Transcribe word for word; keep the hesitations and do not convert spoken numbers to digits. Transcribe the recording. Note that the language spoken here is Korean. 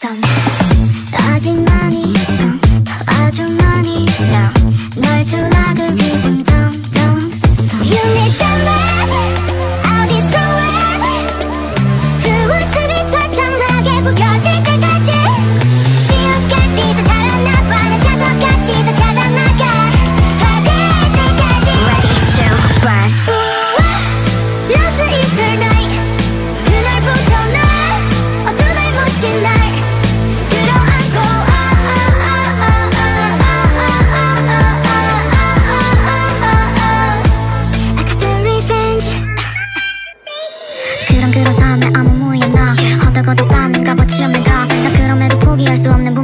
아직 많이 아주 많이 널 추락을 기분 dumb dumb You need to live I'll destroy it 그 웃음이 터져나게 구겨질 때까지 지옥까지도 달아나봐 난 차석까지도 찾아나가 파괴할 때까지 Ready to burn Lost Easter night 그날부터 날 어둠을 묻힌 날 그런 그런 삶에 아무 무의나 허덕허덕 받는가 봐 취업난가 나 그럼에도 포기할 수 없는